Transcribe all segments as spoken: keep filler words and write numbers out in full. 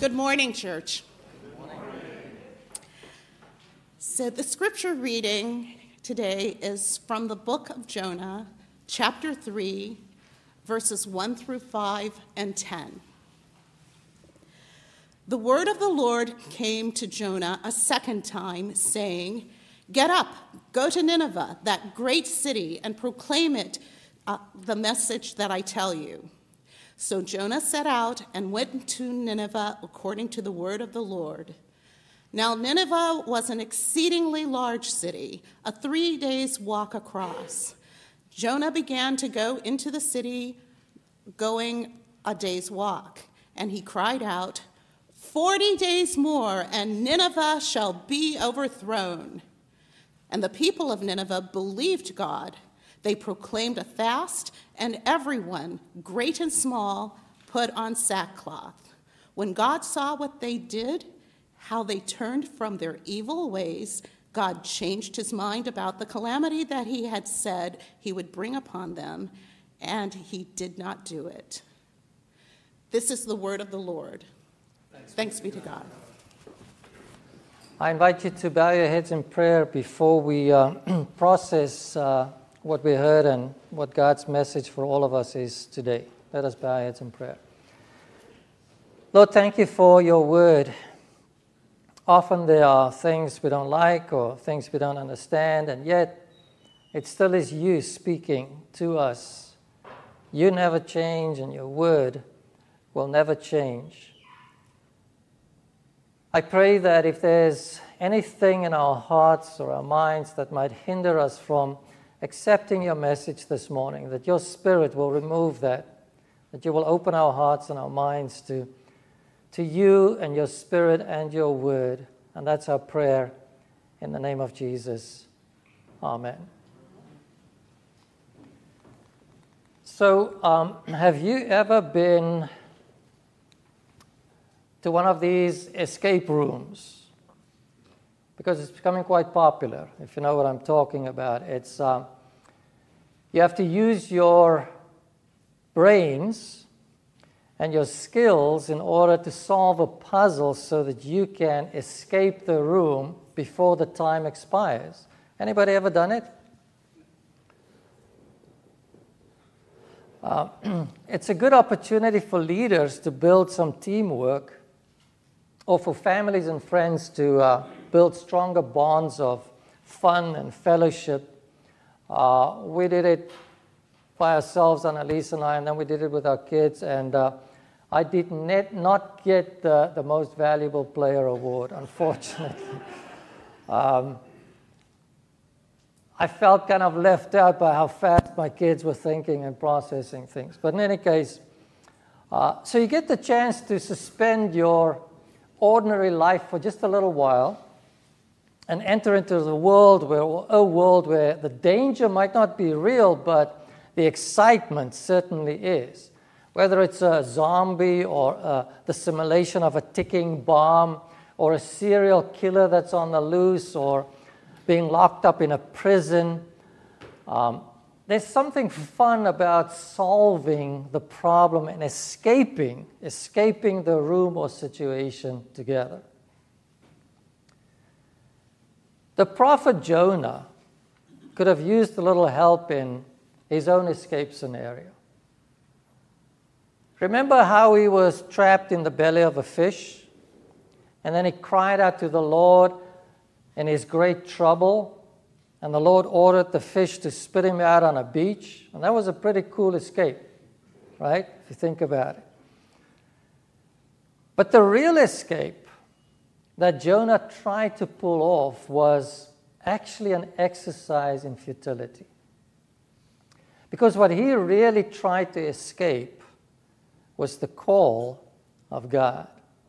Good morning, church. Good morning. So the scripture reading today is from the book of Jonah, chapter three, verses one through five and ten. The word of the Lord came to Jonah a second time, saying, "Get up, go to Nineveh, that great city, and proclaim it uh, the message that I tell you." So Jonah set out and went to Nineveh according to the word of the Lord. Now Nineveh was an exceedingly large city, a three days' walk across. Jonah began to go into the city, going a day's walk, and he cried out, Forty days more, and Nineveh shall be overthrown." And the people of Nineveh believed God. They proclaimed a fast, and everyone, great and small, put on sackcloth. When God saw what they did, how they turned from their evil ways, God changed his mind about the calamity that he had said he would bring upon them, and he did not do it. This is the word of the Lord. Thanks be to God. I invite you to bow your heads in prayer before we uh, process uh, what we heard and what God's message for all of us is today. Let us bow our heads in prayer. Lord, thank you for your word. Often there are things we don't like or things we don't understand, and yet it still is you speaking to us. You never change, and your word will never change. I pray that if there's anything in our hearts or our minds that might hinder us from accepting your message this morning, that your Spirit will remove that, that you will open our hearts and our minds to, to you and your Spirit and your word. And that's our prayer in the name of Jesus. Amen. So, um, have you ever been to one of these escape rooms? Because it's becoming quite popular, if you know what I'm talking about. It's um, you have to use your brains and your skills in order to solve a puzzle so that you can escape the room before the time expires. Anybody ever done it? Uh, it's a good opportunity for leaders to build some teamwork, or for families and friends to uh, build stronger bonds of fun and fellowship. Uh, we did it by ourselves, Annalise and I, and then we did it with our kids, and uh, I did net, not get the, the most valuable player award, unfortunately. um, I felt kind of left out by how fast my kids were thinking and processing things. But in any case, uh, so you get the chance to suspend your ordinary life for just a little while and enter into the world where a world where the danger might not be real, but the excitement certainly is. Whether it's a zombie or uh, the simulation of a ticking bomb or a serial killer that's on the loose or being locked up in a prison, um, there's something fun about solving the problem and escaping, escaping the room or situation together. The prophet Jonah could have used a little help in his own escape scenario. Remember how he was trapped in the belly of a fish, and then he cried out to the Lord in his great trouble, and the Lord ordered the fish to spit him out on a beach. And that was a pretty cool escape, right? If you think about it. But the real escape that Jonah tried to pull off was actually an exercise in futility. Because what he really tried to escape was the call of God.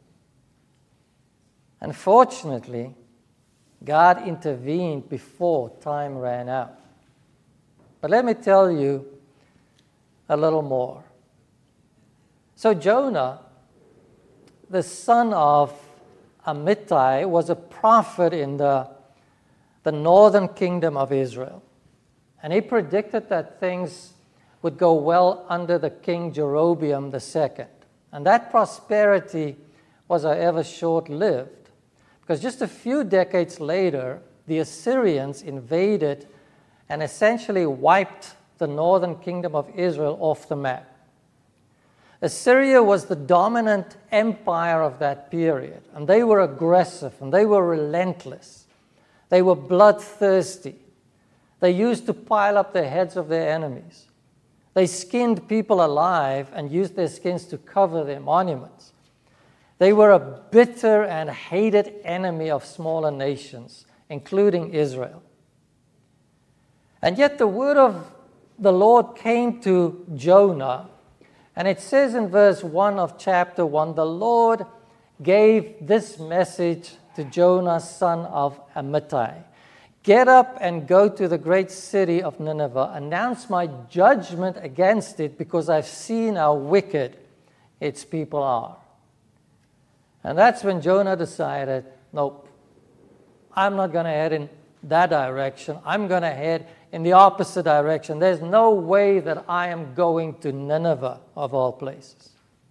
Unfortunately, God intervened before time ran out. But let me tell you a little more. So Jonah, the son of Amittai, was a prophet in the, the northern kingdom of Israel. And he predicted that things would go well under the king Jeroboam the second. And that prosperity was, however, short-lived, because just a few decades later, the Assyrians invaded and essentially wiped the northern kingdom of Israel off the map. Assyria was the dominant empire of that period, and they were aggressive, and they were relentless. They were bloodthirsty. They used to pile up the heads of their enemies. They skinned people alive and used their skins to cover their monuments. They were a bitter and hated enemy of smaller nations, including Israel. And yet the word of the Lord came to Jonah, and it says in verse one of chapter one, the Lord gave this message to Jonah, son of Amittai. Get up and go to the great city of Nineveh. Announce my judgment against it, because I've seen how wicked its people are. And that's when Jonah decided, nope, I'm not going to head in that direction. I'm going to head in the opposite direction. There's no way that I am going to Nineveh, of all places.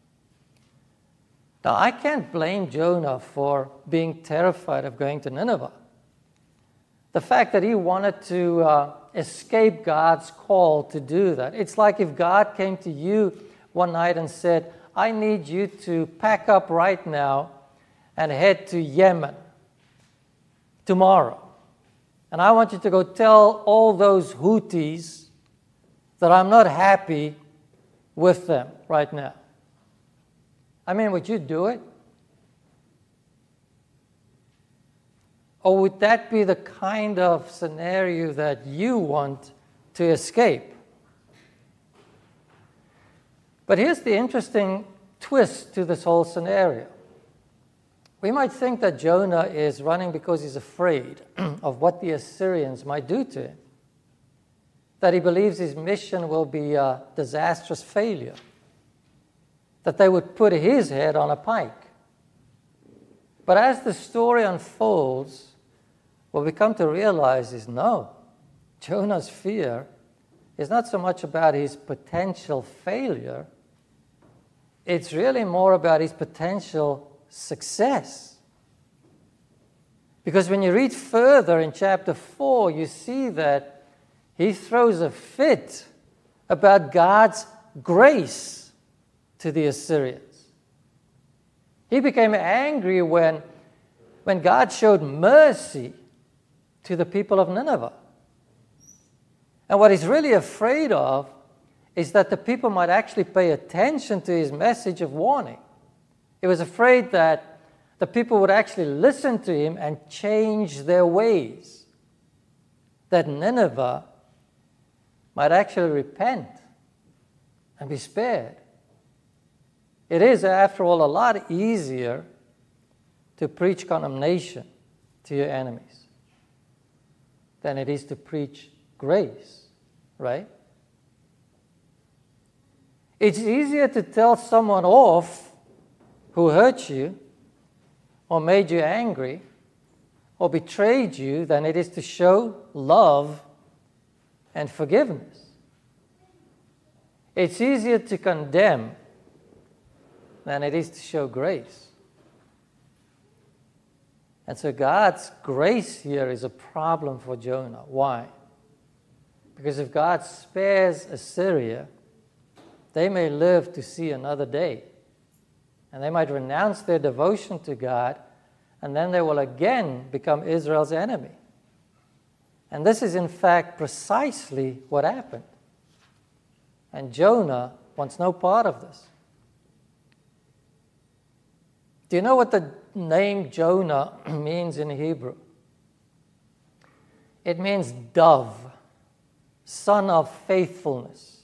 Now, I can't blame Jonah for being terrified of going to Nineveh. The fact that he wanted to uh, escape God's call to do that. It's like if God came to you one night and said, I need you to pack up right now and head to Yemen tomorrow. And I want you to go tell all those Houthis that I'm not happy with them right now. I mean, would you do it? Or would that be the kind of scenario that you want to escape? But here's the interesting twist to this whole scenario. We might think that Jonah is running because he's afraid of what the Assyrians might do to him, that he believes his mission will be a disastrous failure, that they would put his head on a pike. But as the story unfolds, what we come to realize is no, Jonah's fear is not so much about his potential failure, it's really more about his potential success. Because when you read further in chapter four, you see that he throws a fit about God's grace to the Assyrians. He became angry when, when God showed mercy to the people of Nineveh. And what he's really afraid of is that the people might actually pay attention to his message of warning. He was afraid that the people would actually listen to him and change their ways, that Nineveh might actually repent and be spared. It is, after all, a lot easier to preach condemnation to your enemies than it is to preach grace, right? It's easier to tell someone off who hurt you or made you angry or betrayed you than it is to show love and forgiveness. It's easier to condemn than it is to show grace. And so God's grace here is a problem for Jonah. Why? Because if God spares Assyria, they may live to see another day. And they might renounce their devotion to God, and then they will again become Israel's enemy. And this is, in fact, precisely what happened. And Jonah wants no part of this. Do you know what the name Jonah means in Hebrew? It means dove, son of faithfulness.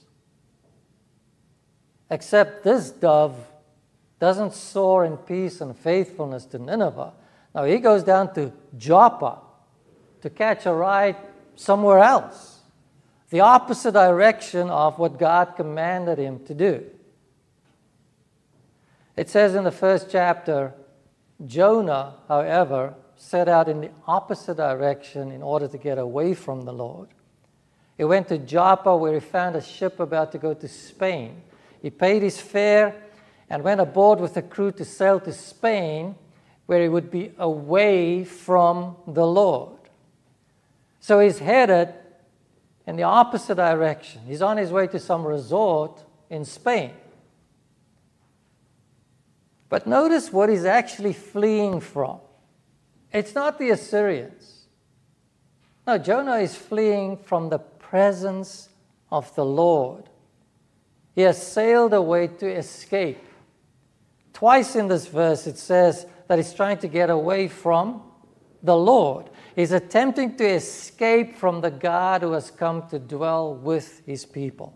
Except this dove doesn't soar in peace and faithfulness to Nineveh. Now he goes down to Joppa to catch a ride somewhere else, the opposite direction of what God commanded him to do. It says in the first chapter, Jonah, however, set out in the opposite direction in order to get away from the Lord. He went to Joppa, where he found a ship about to go to Spain. He paid his fare, and went aboard with the crew to sail to Spain, where he would be away from the Lord. So he's headed in the opposite direction. He's on his way to some resort in Spain. But notice what he's actually fleeing from. It's not the Assyrians. No, Jonah is fleeing from the presence of the Lord. He has sailed away to escape. Twice in this verse it says that he's trying to get away from the Lord. He's attempting to escape from the God who has come to dwell with his people.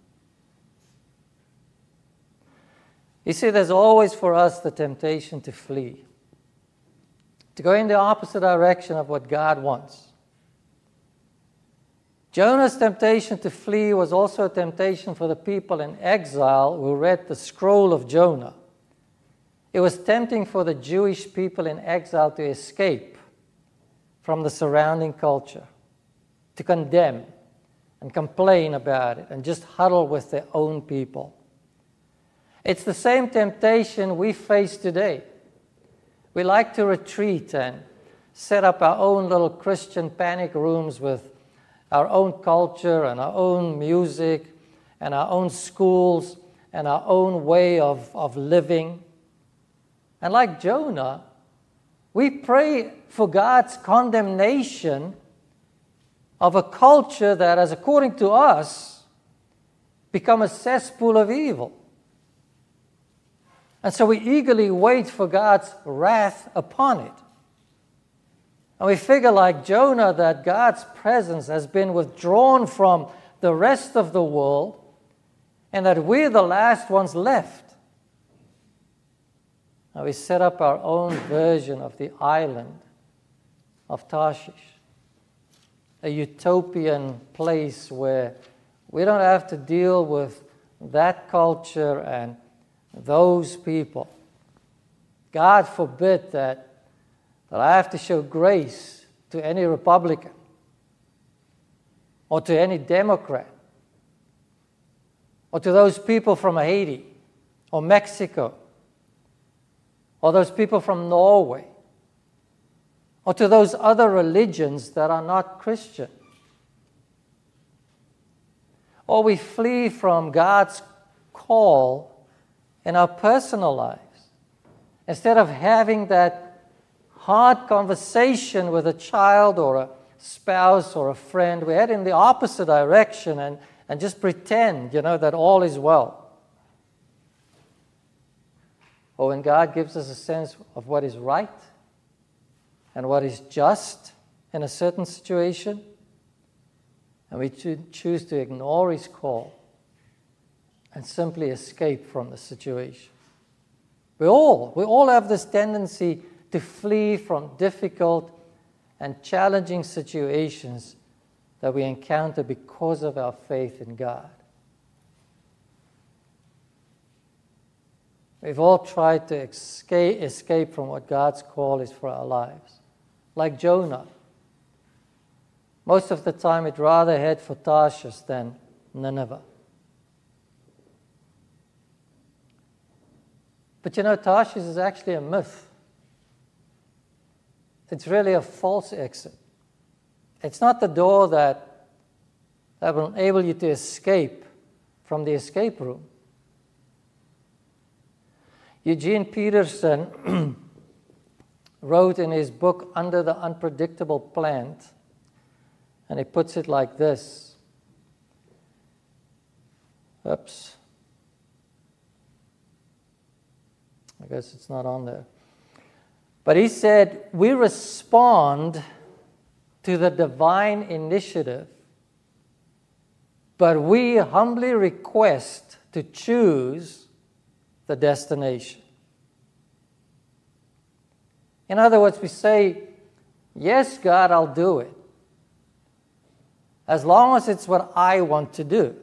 You see, there's always for us the temptation to flee, to go in the opposite direction of what God wants. Jonah's temptation to flee was also a temptation for the people in exile who read the scroll of Jonah. It was tempting for the Jewish people in exile to escape from the surrounding culture, to condemn and complain about it and just huddle with their own people. It's the same temptation we face today. We like to retreat and set up our own little Christian panic rooms with our own culture and our own music and our own schools and our own way of, of living. And like Jonah, we pray for God's condemnation of a culture that has, according to us, become a cesspool of evil. And so we eagerly wait for God's wrath upon it. And we figure, like Jonah, that God's presence has been withdrawn from the rest of the world and that we're the last ones left. Now we set up our own version of the island of Tarshish, a utopian place where we don't have to deal with that culture and those people. God forbid that, that I have to show grace to any Republican or to any Democrat or to those people from Haiti or Mexico or those people from Norway or to those other religions that are not Christian. Or we flee from God's call in our personal lives. Instead of having that hard conversation with a child or a spouse or a friend, we head in the opposite direction and, and just pretend, you know, that all is well. Or when God gives us a sense of what is right and what is just in a certain situation, and we choose to ignore His call and simply escape from the situation. We all, we all have this tendency to flee from difficult and challenging situations that we encounter because of our faith in God. We've all tried to escape, escape from what God's call is for our lives. Like Jonah. Most of the time, we'd rather head for Tarshish than Nineveh. But you know, Tarshish is actually a myth. It's really a false exit. It's not the door that, that will enable you to escape from the escape room. Eugene Peterson wrote in his book, Under the Unpredictable Plant, and he puts it like this. Oops. I guess it's not on there. But he said, we respond to the divine initiative, but we humbly request to choose the destination. In other words, we say, yes, God, I'll do it, as long as it's what I want to do.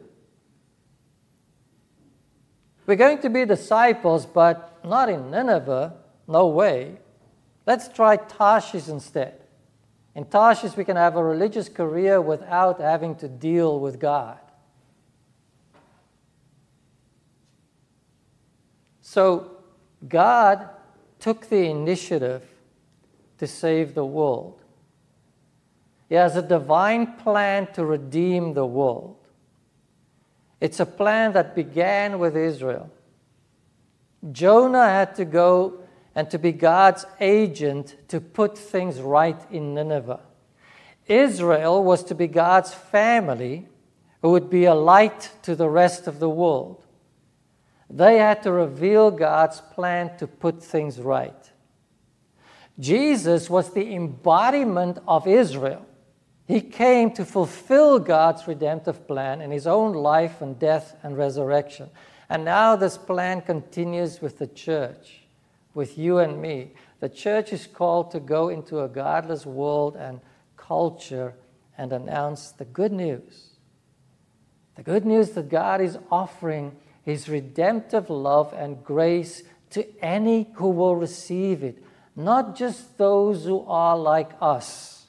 We're going to be disciples, but not in Nineveh, no way. Let's try Tarshish instead. In Tarshish, we can have a religious career without having to deal with God. So God took the initiative to save the world. He has a divine plan to redeem the world. It's a plan that began with Israel. Jonah had to go and to be God's agent to put things right in Nineveh. Israel was to be God's family who would be a light to the rest of the world. They had to reveal God's plan to put things right. Jesus was the embodiment of Israel. He came to fulfill God's redemptive plan in his own life and death and resurrection. And now this plan continues with the church, with you and me. The church is called to go into a godless world and culture and announce the good news. The good news that God is offering his redemptive love and grace to any who will receive it, not just those who are like us.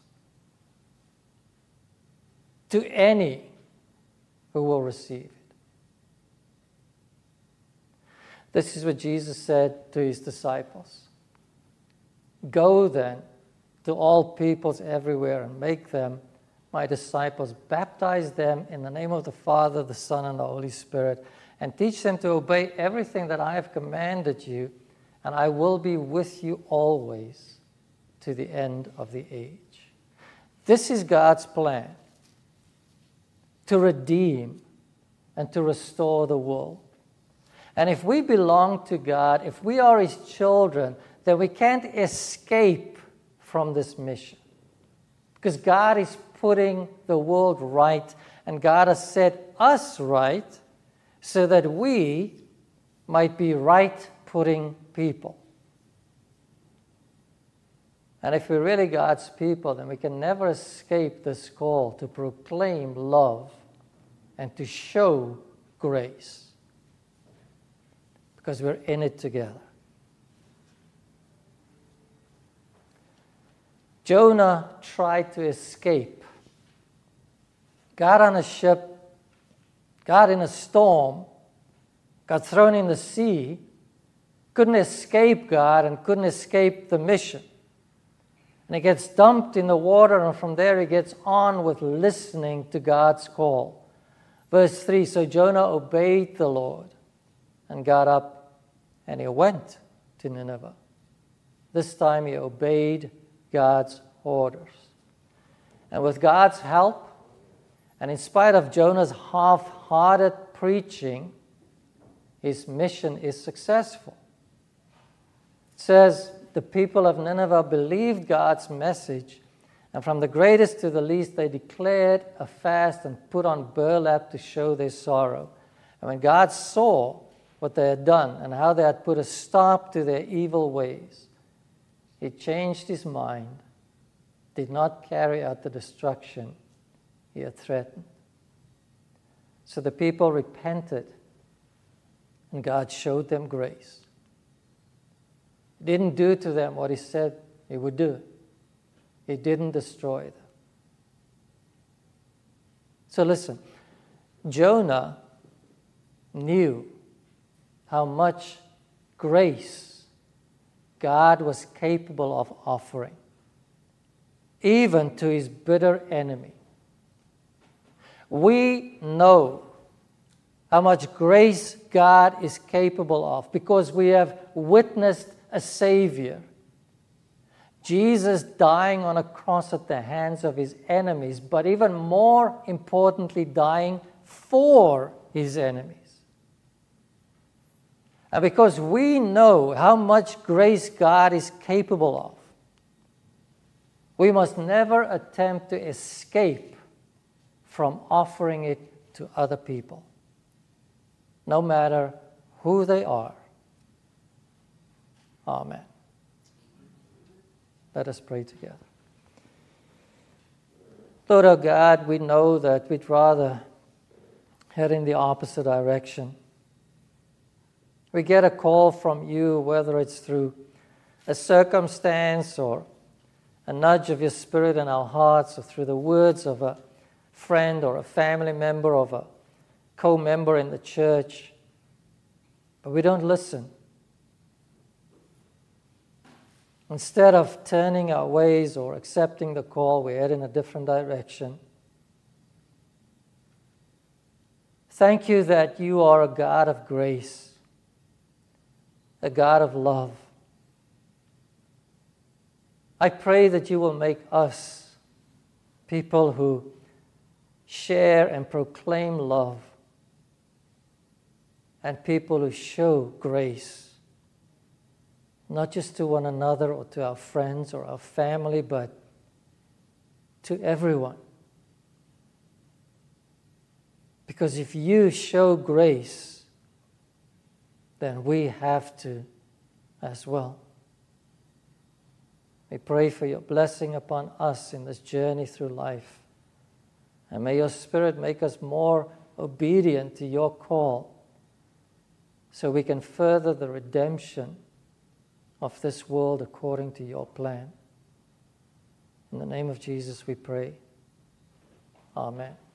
To any who will receive it. This is what Jesus said to his disciples. Go then to all peoples everywhere and make them my disciples. Baptize them in the name of the Father, the Son, and the Holy Spirit, and teach them to obey everything that I have commanded you, and I will be with you always to the end of the age. This is God's plan, to redeem and to restore the world. And if we belong to God, if we are his children, then we can't escape from this mission. Because God is putting the world right, and God has set us right so that we might be right-putting people. And if we're really God's people, then we can never escape this call to proclaim love and to show grace. Because we're in it together. Jonah tried to escape. Got on a ship, got in a storm, got thrown in the sea, couldn't escape God and couldn't escape the mission. And he gets dumped in the water, and from there he gets on with listening to God's call. Verse three, so Jonah obeyed the Lord and got up and he went to Nineveh. This time he obeyed God's orders. And with God's help, and in spite of Jonah's half-hearted preaching, his mission is successful. It says, the people of Nineveh believed God's message, and from the greatest to the least, they declared a fast and put on burlap to show their sorrow. And when God saw what they had done and how they had put a stop to their evil ways, he changed his mind, did not carry out the destruction he had threatened. So the people repented, and God showed them grace. He didn't do to them what he said he would do. He didn't destroy them. So listen, Jonah knew how much grace God was capable of offering, even to his bitter enemy. We know how much grace God is capable of because we have witnessed a Savior, Jesus dying on a cross at the hands of his enemies, but even more importantly, dying for his enemies. And because we know how much grace God is capable of, we must never attempt to escape from offering it to other people, no matter who they are. Amen. Let us pray together. Lord our God, we know that we'd rather head in the opposite direction. We get a call from you, whether it's through a circumstance or a nudge of your Spirit in our hearts, or through the words of a friend or a family member, of a co-member in the church. But we don't listen. Instead of turning our ways or accepting the call, we head in a different direction. Thank you that you are a God of grace, a God of love. I pray that you will make us people who share and proclaim love, and people who show grace, not just to one another or to our friends or our family, but to everyone. Because if you show grace, then we have to as well. We pray for your blessing upon us in this journey through life. And may your Spirit make us more obedient to your call, so we can further the redemption of this world according to your plan. In the name of Jesus we pray. Amen.